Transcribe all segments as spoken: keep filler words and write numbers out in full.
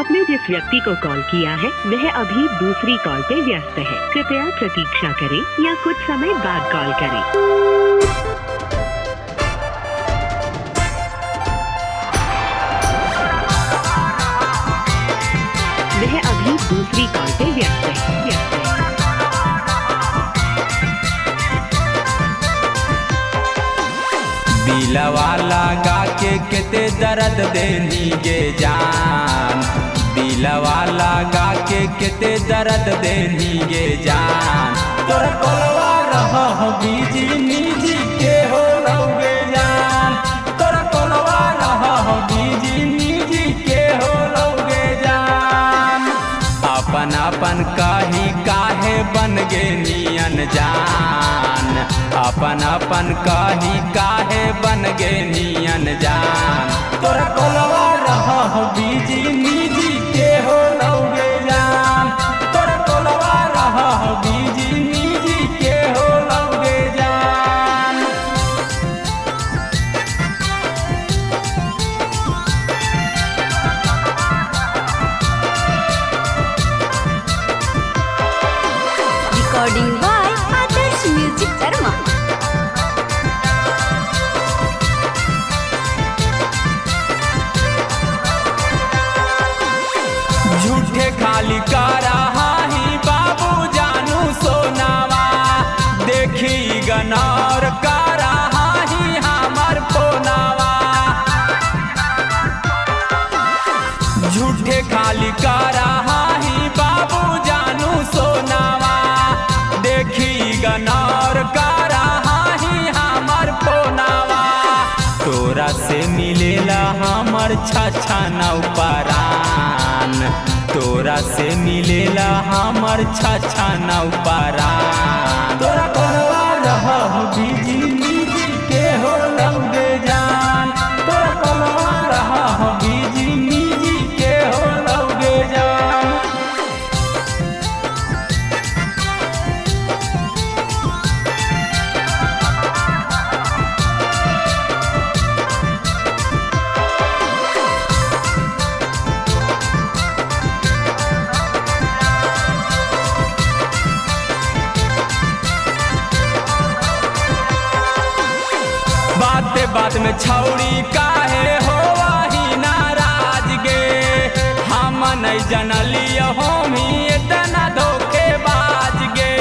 आपने जिस व्यक्ति को कॉल किया है वह अभी दूसरी कॉल पे व्यस्त है। कृपया प्रतीक्षा करें या कुछ समय बाद कॉल करें। वह अभी दूसरी कॉल पे व्यस्त है व्यस्त है। दिलवा लगा के केते दर्द देनी गे जान, दिलवा लगा के केते दर्द देनी गे जान। तोर कोलवा रहो बीजी निजी के हो रहोगे जान, तोर कोलवा रहो बीजी निजी के हो रहोगे जान। अपन अपन काही काहे बन गे नियन जान, अपन अपन काही काहे बन गे नियन जान। तोरा कोलवा रहो बीजी निजी के हो रहोगे जान, तोरा कोलवा रहो बीजी निजी के हो रहोगे जान। Recording by Adarsh Music Dharma. झूठे खाली का रहा ही बाबू जानू सोनावा, देखी गनौर का रहा ही हमार फोनावा। झूठे खाली का रहा ही बाबू जानू सोनावा, देखी गनौर का रहा ही हमार फोनावा। तोरा से मिलेला हमर छछा नौपरान, तोरा से मिलेला हमर छछा नौपरान। तोरा कोलवा रहो बीजी निजी के हो रहोगे जान, तोरा कोलवा रहो बीजी निजी के हो रहोगे जान। बाते बात में छौड़ी काहे हो ही नाराज गे, हम नहीं जनली हम ही इतना धोखेबाज गे।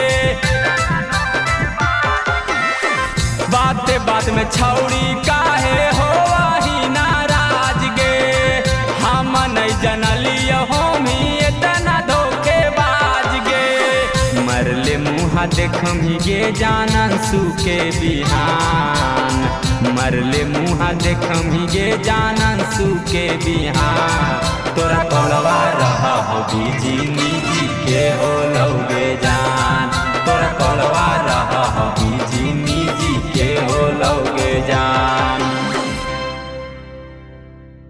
बाते बात में छौड़ी काहे हो ही नाराज गे, हम नहीं जनली हम ही इतना धोखेबाज गे। मरले मुँह देखम ही गे जानन सुके बिहान, मरले मुँह देखम ही गे जानन सुके बिहान। तोरा कोलवा रहो बीजी निजी के हो